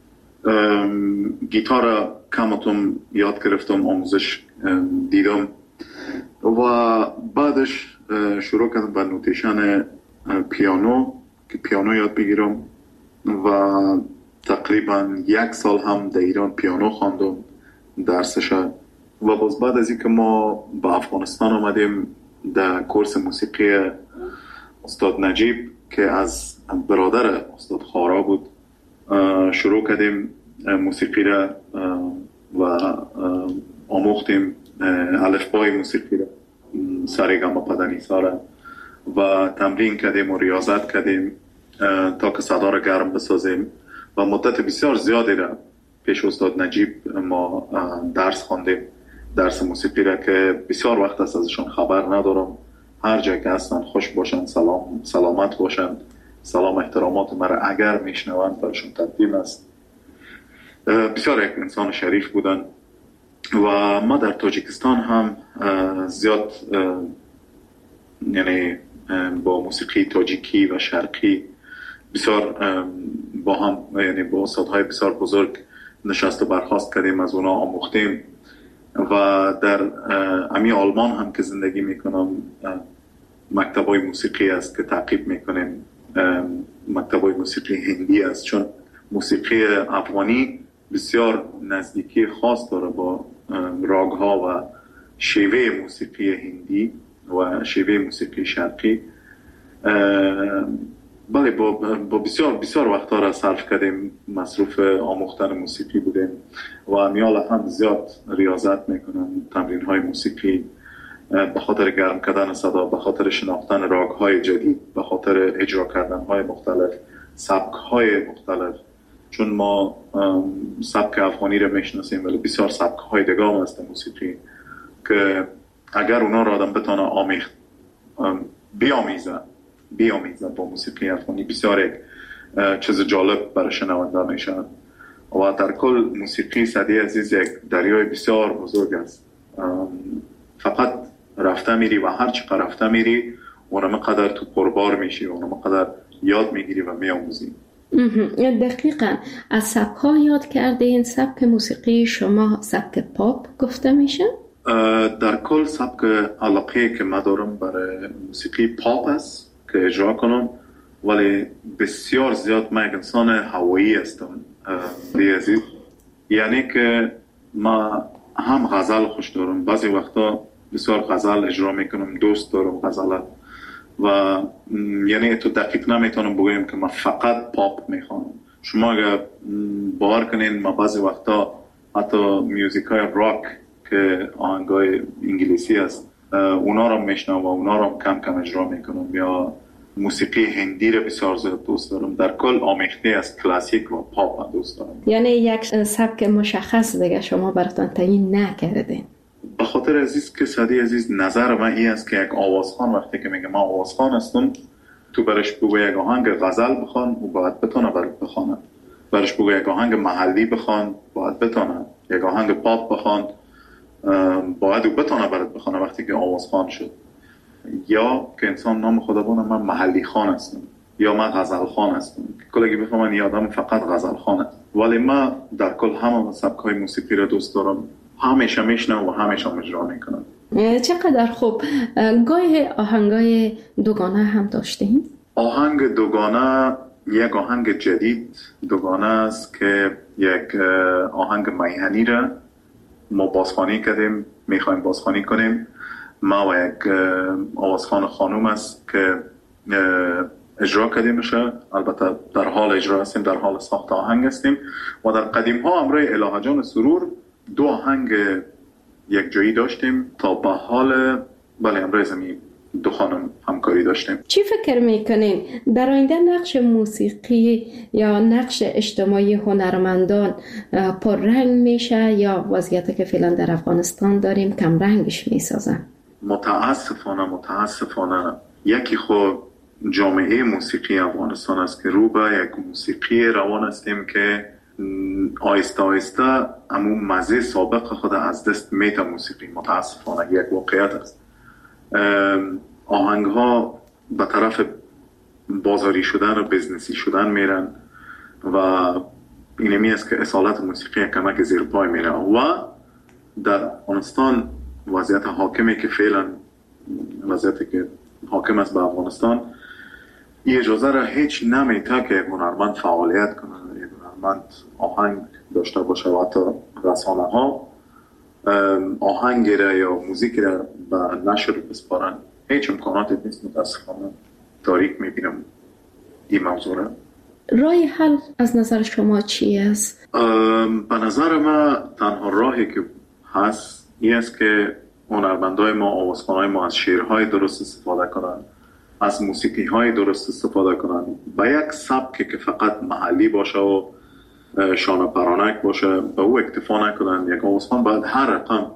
گیتار کمتون یاد گرفتم، آموزش دیدم و بعدش شروع کردم به نوتیشن پیانو که پیانو یاد بگیرم و تقریبا 1 سال هم در ایران پیانو خواندم درسش. و باز بعد از اینکه ما به افغانستان آمدیم در کورس موسیقی استاد نجیب که از برادر استاد خارا بود شروع کردیم موسیقی را و آموختیم الفبای موسیقی را، ساریگاما پدنیسا را و تمرین کردیم و ریاضت کردیم تا که صدا را گرم بسازیم و مدت بسیار زیادی را پیش استاد نجیب ما درس خواندیم، درس موسیقی را که بسیار وقت است ازشون خبر ندارم. هر جا که هستن خوش باشن، سلامت باشن، سلام احترامات مرا اگر میشنوند برشون تقدیم است. بسیار یک انسان شریف بودن و ما در تاجیکستان هم زیاد یعنی با موسیقی تاجیکی و شرقی بسیار با هم، یعنی با استادهای بسیار بزرگ نشست و برخاست کردیم، از اونا آموختیم و در امی آلمان هم که زندگی میکنم مکتبای موسیقی است که تعقیب میکنیم. مکتبای موسیقی هندی است چون موسیقی افغانی بسیار نزدیکی خاص داره با راگها و شیوه موسیقی هندی و شیوه موسیقی شرقی. بله با بسیار وقتا را صرف کردیم، مصروف آموختن موسیقی بودیم و امیال هم زیاد ریاضت میکنن، تمرین های موسیقی به خاطر گرم کردن صدا، به خاطر شناختن راگ های جدید، به خاطر اجرا کردن های مختلف، سبک های مختلف. چون ما سبک افغانی را میشناسیم ولی بسیار سبک های دیگه هم هست موسیقی که اگر اونا را آدم بتانه بیامیزه با موسیقی افغانی، بسیار یک چیز جالب برای شنونده میشه. و در کل موسیقی سعدی عزیز یک دریای بسیار بزرگ است. فقط رفته میری و هر چقدر رفته میری اونم قدر تو پربار میشی، اونم قدر یاد میگیری و میآموزی. دقیقاً. از سبک ها یاد کرده این سبک موسیقی شما سبک پاپ گفته میشه؟ در کل سبک علاقه که من دارم برای موسیقی پاپ است که اجرا کنم، ولی بسیار زیاد من یک انسان هوایی هستم عزیز. یعنی که ما هم غزل خوش دارم، بعضی وقتا بسیار غزل اجرا میکنم، دوست دارم غزلات و یعنی تو دقیق نمیتونم بگویم که من فقط پاپ میخوانم. شما اگر باور کنین ما بعضی وقتا حتی میوزیک های راک که آهنگای انگلیسی است اونا رو میشنم و اونا رو کم کم اجرا میکنم، یا موسیقی هندی رو بسیار زیاد دوست دارم. در کل آمیخته از کلاسیک و پاپ دوست دارم. یعنی یک سبک مشخص دیگه شما براتون تعیین نکردین؟ به خاطر عزیز که سعدی عزیز نظر من این است که یک آوازخوان وقتی که میگه ما آوازخوان هستم، تو برش بگو یک آهنگ غزل بخوان و باید بتونه بخوانه، برش بگو یک آهنگ محلی بخوان باید بتونه، یک آهنگ پاپ بخوان باید او بتونه برات بخوانه وقتی که آوازخوان شد. یا که انسان نام خدا بونه من محلی خان هستم یا من غزل خان هستم، کلگی بفهمن یه آدم فقط غزل خان هست. ولی من در کل همه سبک‌های موسیقی را دوست دارم، همیشه میشنم و همیشه اجرا میکنم. چقدر خوب. گاهی آهنگای دوگانه هم داشتین؟ آهنگ دوگانه یک آهنگ جدید دوگانه است که یک آهنگ میهنی را ما بازخوانی کردیم، میخوایم بازخوانی کنیم. ما و یک آوازخوان خانوم است که اجرا کردیم میشه، البته در حال اجرا هستیم، در حال ساخت آهنگ هستیم. و در قدیم ها امروی الهه جان سرور دو آهنگ یک جایی داشتیم تا به حال امروی زمین دو خانم همکاری داشتیم. چی فکر میکنین در آینده نقش موسیقی یا نقش اجتماعی هنرمندان پررنگ میشه یا وضعیتی که فعلا در افغانستان داریم کم رنگش میسازن؟ متاسفانه یکی خود جامعه موسیقی افغانستان است که رو به یک موسیقی روان هستیم که آیسته آیسته امون مزه سابق خود از دست میته. موسیقی متاسفانه یک واقعیت است. آهنگ ها به طرف بازاری شدن و بزنسی شدن میرن و اینمی است که اصالت موسیقی کمک زیر پای میره. و در افغانستان وضعیت حاکمی که فعلا وضعیتی که حاکم است به افغانستان این اجازه را هیچ نمیده که هنرمند فعالیت کنه، هنرمند آهنگ داشته باشه و حتی رسانه ها آهنگ را یا موزیک را به نشر بسپارن. هیچ امکاناتی نیست. متاسفانه تاریک میبینم این موضوع را. راه حل از نظر شما چی است؟ به نظر ما تنها راهی که هست این است که هنرمندای ما، آوازخوانای ما از شعرهای درست استفاده کنن، از موسیقی‌های درست استفاده کنن، با یک سبکی که فقط محلی باشه و شانه پرانک باشه به او اکتفا نکنن. یک آوازخوان باید هر رقم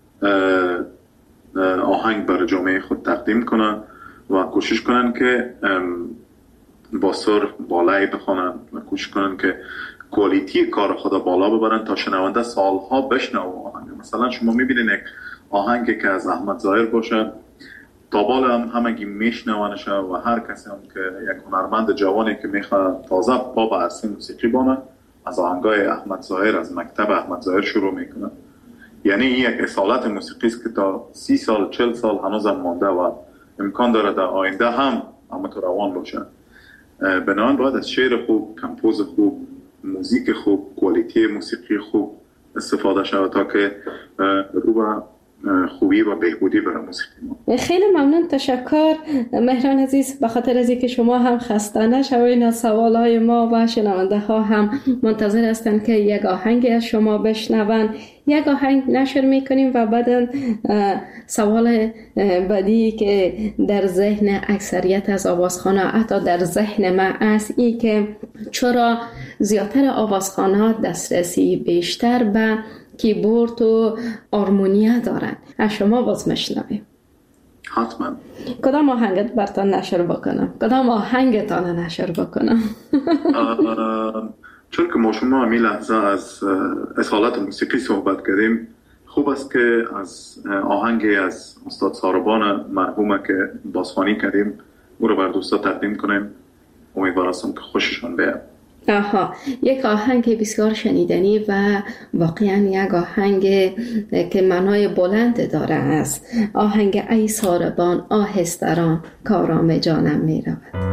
آهنگ بر جامعه خود تقدیم کنن و کوشش کنن که با سر بالایی بخونن و کوشش کنن که کوالیتی کار خود بالا ببرن تا شنونده سالها بشنوه آهنگ. مثلا شما میبینین یک آهنگی که از احمد ظاهر باشه تا بالا هم همگی میشنونشه و هر کسی هم که یک هنرمند جوانی که میخواد تازه پا به عرصه موسیقی بانه از آهنگای احمد ظاهر، از مکتب احمد ظاهر شروع میکنه. یعنی این یک اصالت موسیقی است که تا 30 سال 40 سال هنوز هم مانده و امکان داره در آینده هم همونطور روان باشه. بنابراین باید از شعر خوب، کمپوز خوب، موزیک خوب، کوالیتی موسیقی خوب استفاده شود تا که رو به خوبی و بهبودی برای موسیقی ما. خیلی ممنون، تشکر مهران عزیز، به خاطر از اینکه شما هم خسته نشوین از سوالهای ما و شنونده ها هم منتظر هستن که یک آهنگ از شما بشنون. یک آهنگ نشر میکنیم و بعد سوال بعدی که در ذهن اکثریت از آوازخوان‌ها حتی در ذهن من است این که چرا زیادتر آوازخوان‌ها دسترسی بیشتر به کیبورد و آرمونیا دارن. از شما باز میشنویم. حتما. کدام آهنگت براتون نشر بکنم؟ کدام آهنگتان نشر بکنم؟ چون که ما شما همین لحظه از اصالت موسیقی صحبت کردیم، خوب است که از آهنگی از استاد ساربان مرحومه که بازخوانی کردیم او رو بر دوستا تقدیم کنیم. امیدوار هستم که خوششان بیاد. یک آهنگ بسیار شنیدنی و واقعا یک آهنگ که معنای بلند داره است. آهنگ ای ساربان آهستران کارام جانم می رود.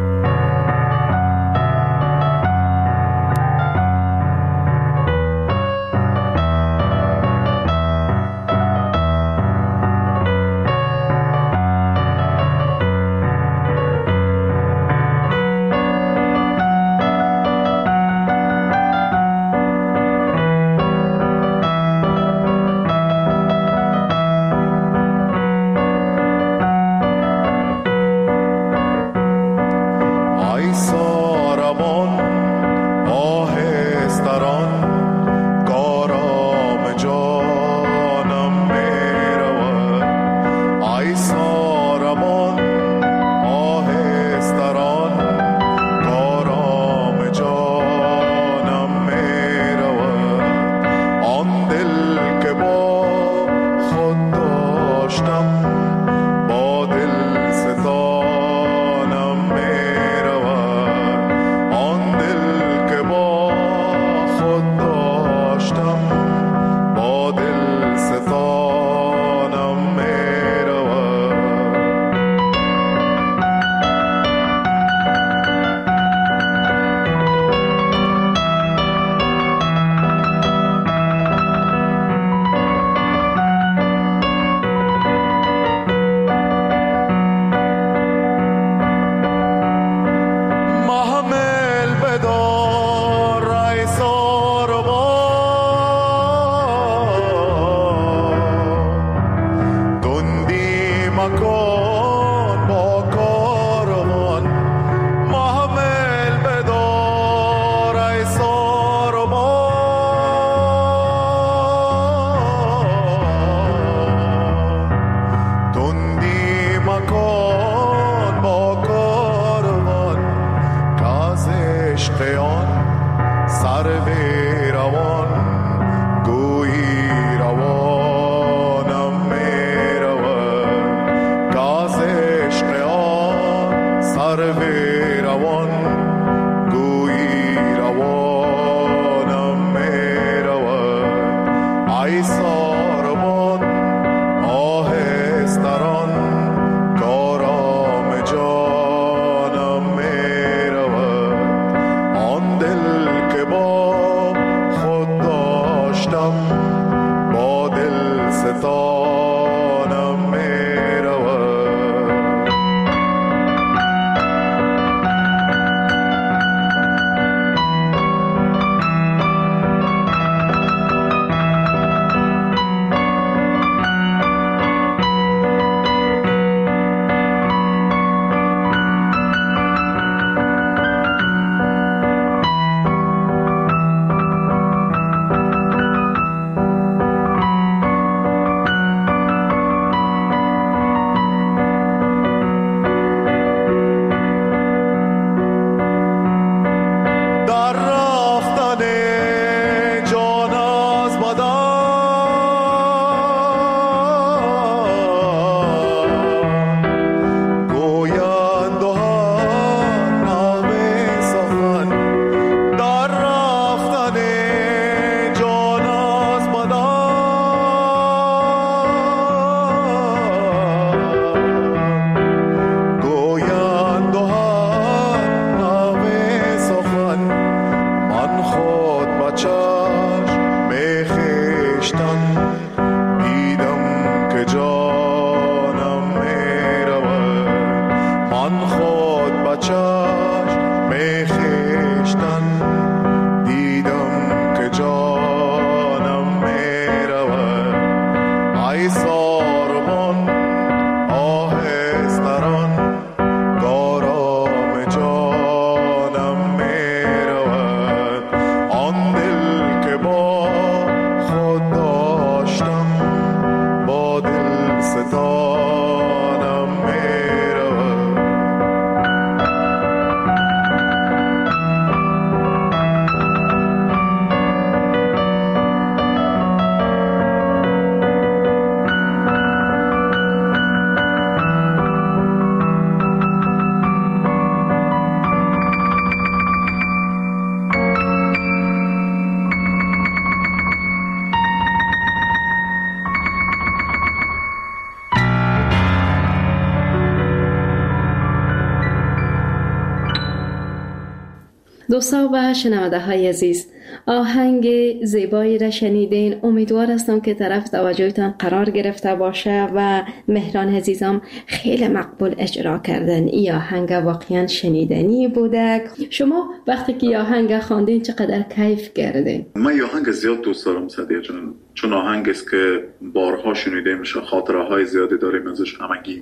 دوستان و شنونده های عزیز، آهنگ زیبایی را شنیدین. امیدوار هستم که طرف توجهتان قرار گرفته باشه و مهران عزیزم خیلی مقبول اجرا کردن. این آهنگ واقعا شنیدنی بوده. شما وقتی که آهنگ خواندین چقدر کیف کردین؟ من آهنگ زیاد دوست دارم صدیق جان، چون آهنگ است که بارها شنیده میشه، خاطره های زیادی داریم ازش همگی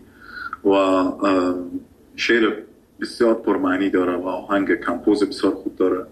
و شعر بسیار پرمعنی داره و آهنگ کمپوز بسیار خوب داره.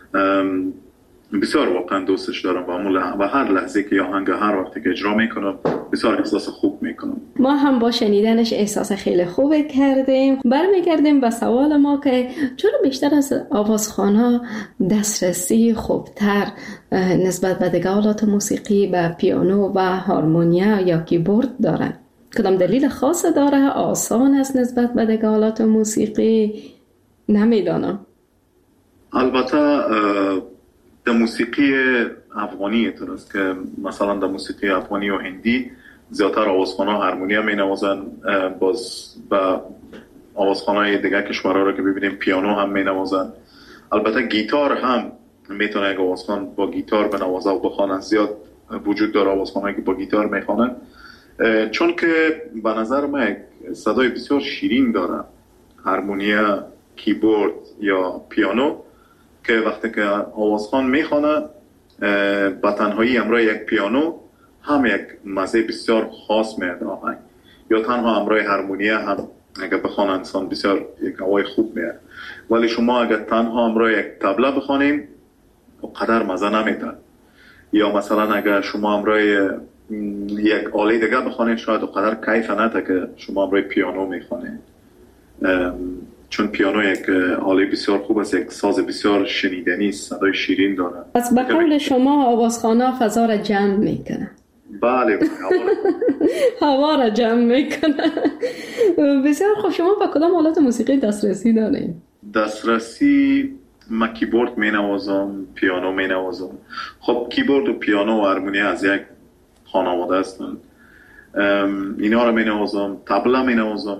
بسیار واقعا دوستش دارم و هر لحظه که آهنگ هر وقتی که اجرا میکنم بسیار احساس خوب میکنم. ما هم با شنیدنش احساس خیلی خوب کردیم. برمیگردیم به سوال ما که چرا بیشتر از آوازخوان‌ها دسترسی خوبتر نسبت به دیگه آلات موسیقی به پیانو و هارمونیا یا کیبورد دارن؟ کدام دلیل خاص داره؟ آسان است نسبت به دیگه آلات موسیقی؟ نمیدانم. البته در موسیقی افغانی است که مثلا در موسیقی افغانی و هندی زیادتر آوازخوان‌ها هارمونیا می‌نوازن، باز با آوازخوان‌های دیگه کشورها رو که ببینیم پیانو هم می‌نوازن. البته گیتار هم میتونه یک آوازخوان با گیتار بنوازه و بخوانه. زیاد وجود داره آوازخوان‌هایی که با گیتار میخوانن، چون که به نظر من صدای بسیار شیرین داره هارمونیا، کیبورد یا پیانو، که وقتی که آوازخوان میخوانه با تنهایی همراه یک پیانو هم یک مزه بسیار خاص میاد آهنگ، یا تنها همراه هارمونیا هم اگر بخوانه انسان بسیار یک هوای خوب میاد. ولی شما اگر تنها همراه یک طبله بخوانیم قدر مزه نمیده، یا مثلا اگر شما همراه یک آله دیگه بخوانید شاید قدر کیف نده که شما همراه پیانو میخوانید، چون پیانو یک آله بسیار خوب است، یک ساز بسیار شنیدنی است، صدای شیرین داره. پس به قول شما آوازخوان‌ها فضا را جمع میکنه. بله، هوا را جمع میکنه. بسیار خوب. شما با کدام آلات موسیقی دسترسی دارین؟ دسترسی من کیبورد می نوازم، پیانو می نوازم. خب کیبورد و پیانو و هارمونیا از یک خانواده هستند. اینا رو می نوازم، طبله می نوازم،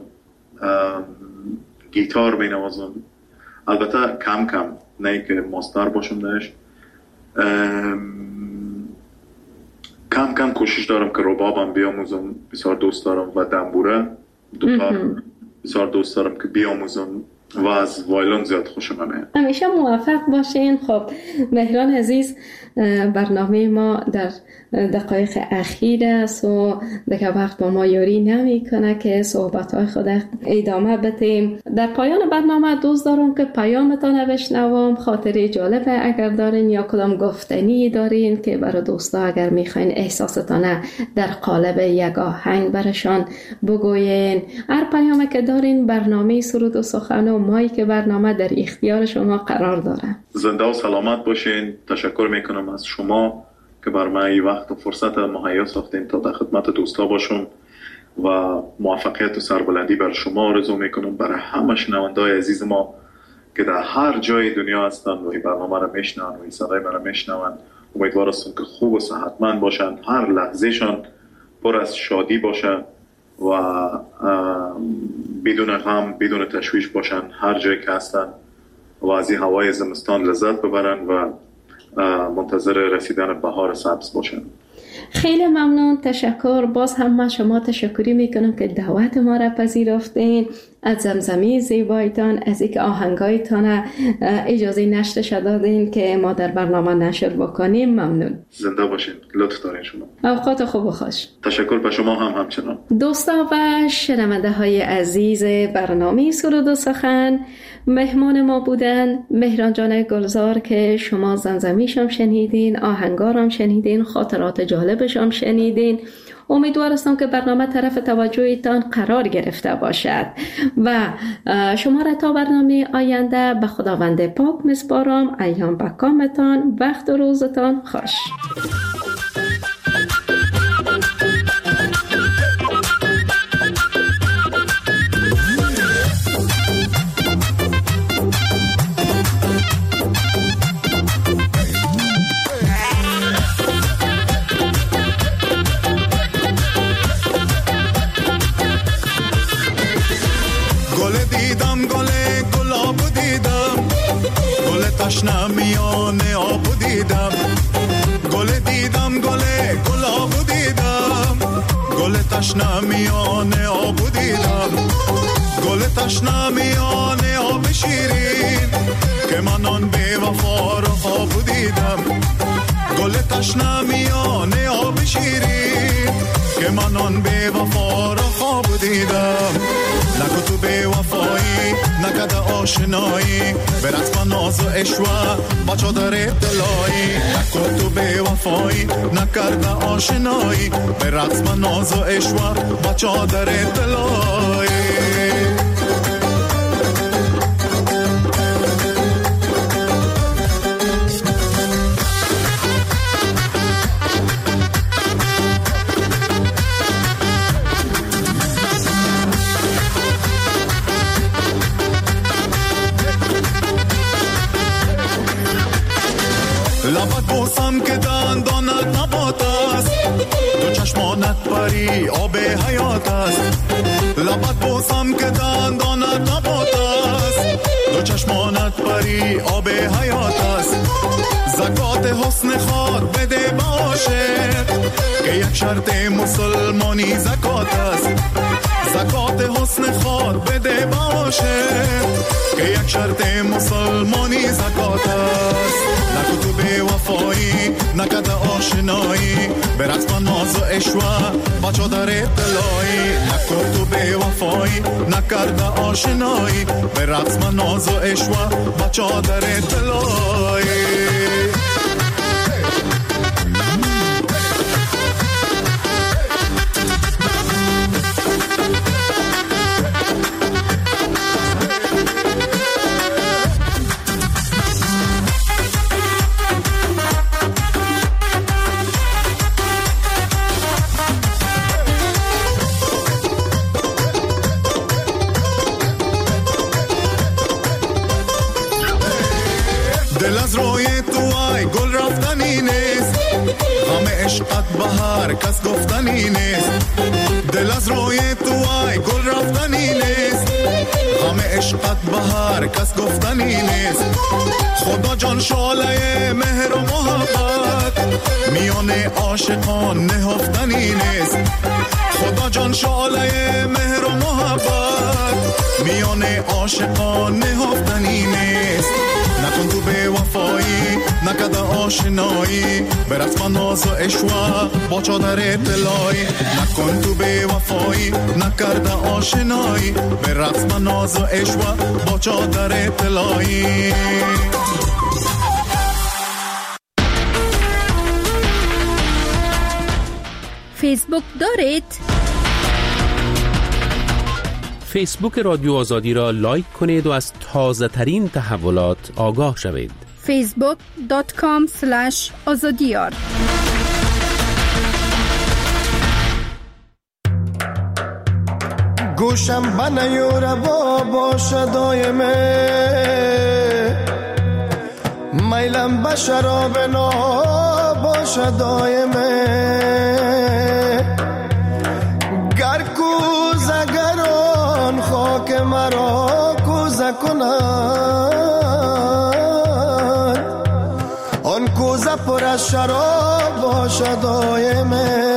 گیتار می نوازم. البته کم کم، نه که ماستر باشم درش. کم کم کوشش دارم که ربابم بیاموزم، بسیار دوست دارم، و دنبوره دوتا بسیار دوست دارم که بیاموزم، و از وایلون زیاد خوشم میاد. همیشه موفق باشین. خب مهران عزیز، برنامه ما در دقایق اخیر است و دیگه وقت با ما یاری نمیکنه که صحبت‌های خود ادامه بدیم. در پایان برنامه دوست دارم که پیامتان بشنوم، خاطره جالبه اگر دارین یا کدام گفتنی دارین که برای دوستا اگر میخواین احساستان در قالب یک آهنگ برشان بگوین. هر پیامی که دارین برنامه سرود و سخن و مایی که برنامه در اختیار شما قرار داره. زنده و سلامت باشین. تشکر میکنم از شما که بر من این وقت و فرصت مهیا ساختین تا در خدمت دوستا باشم، و موفقیت و سربلندی بر شما آرزو میکنم، برای همه شنونده‌های عزیز ما که در هر جای دنیا هستن و این برنامه را میشنون و این صدای من را میشنون. امیدوار هستم که خوب و صحتمند باشن، هر لحظهشان پر از شادی باشه و بدون غم، بدون تشویش باشن هر جایی که هستن، و از این هوای زمستان لذت ببرن و منتظر رسیدن بهار سبز باشن. خیلی ممنون، تشکر. باز هم من شما تشکری میکنم که دعوت ما را پذیرفتین، از زمزمه زیبایتان، از اینکه آهنگایتان اجازه نشرش دادین که ما در برنامه نشر بکنیم. ممنون. زنده باشین. لطف دارین شما. اوقات خوب و خوش. تشکر به شما هم همچنان. دوستا و شنونده های عزیز برنامه سرود و سخن، مهمان ما بودن مهران جان گلزار که شما زمزمیشم شنیدین، آهنگارم شنیدین، خاطرات جالبشم شنیدین. امیدوار هستم که برنامه طرف توجهتان قرار گرفته باشد و شما را تا برنامه آینده به خداوند پاک میسپارم. ایام به کامتان، وقت و روزتان خوش. میان آب دیدم، گل دیدم، گلاب دیدم، گل تشنه میان آب دیدم، گل تشنه میان آب شیرین که من آن بی وفا رو خواب دیدم، گل تشنه میان آب شیرین که من آن بی وفا رو خواب دیدم. نگو تو بی وفایی، نکده آشنایی، برد با ناز و اشوه با چادر دلایی. نگو تو بی وفایی، نکرده آشنایی، برد با ناز و اشوه با چادر دلایی. پری آب حیات است، لبت بوسم که دندانت نبات است، دو چشمانت پری آب حیات است، زکات حسن خود بده باشه که یک شرط مسلمانی زکات است، زکات حسن خود بده باشه که یک شرط مسلمانی زکات است. نکو تو بی وفایی نکد آشنایی به رقص ناز و اشوه بچه در اطلاعی، نکو تو بی وفایی نکرد آشنایی به رقص ناز و اشوه بچه در اطلاعی. دل از روی تو ای گل رفتنی نیست، غم عشقت بهار کس گفتنی نیست، دل از روی تو ای گل رفتنی نیست، غم عشقت بهار کس گفتنی نیست، خدا جان شعله مهر و محبت میان عاشقان نهفتنی نیست، خدا جان شعله مهر و محبت میان عاشقان نهفتنی نیست. نکن تو به وفایی نکد آشنایی به رسم ناز و اشوه با چادر اطلاعی، نکن تو به وفایی نکرد آشنایی به رسم ناز و اشوه با چادر اطلاعی. فیسبوک دارید؟ فیسبوک رادیو آزادی را لایک کنید و از تازه ترین تحولات آگاه شوید. facebook.com/azadiyar. گوشم بنیور باش دایمه، میلم به شراب باش دایمه، گر کوزه گران خاک مرا کوزه کنند، آن کوزه پر از شراب باش دایمه.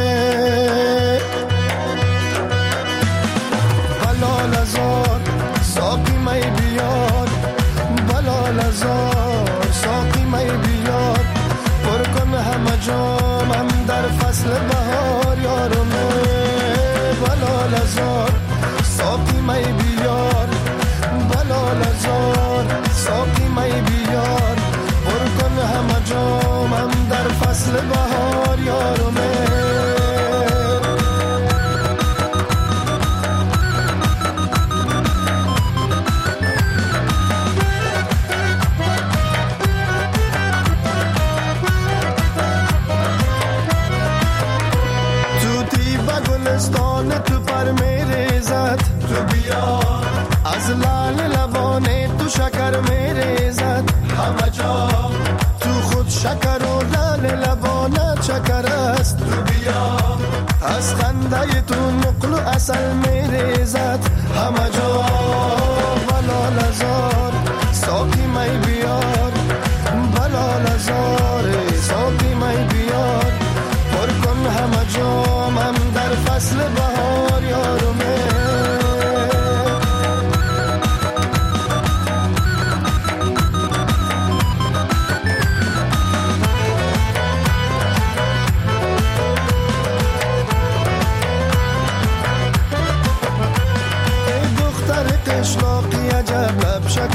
بلال ازار ساقی می بیار، بلال ازار ساقی می بیار، پر کن همه جامم در فصل بهار یارمه. بلال ازار ساقی می بیار، بلال ازار ساقی می بیار، پر کن همه جامم در فصل بهار یارمه. تو پر میریزد تو بیا، از لال لبانه تو شکر میریزد همه جا، تو خود شکر و لال لبانه شکر است تو بیا، از خنده تو نقل و اصل میریزد همه جا. بلال ازار ساقی می بیار، بلال ازار ساقی می بیار، پر کن همه جامم در فصل بهار یارمه. ای دختر قشلاقی عجب لب شکر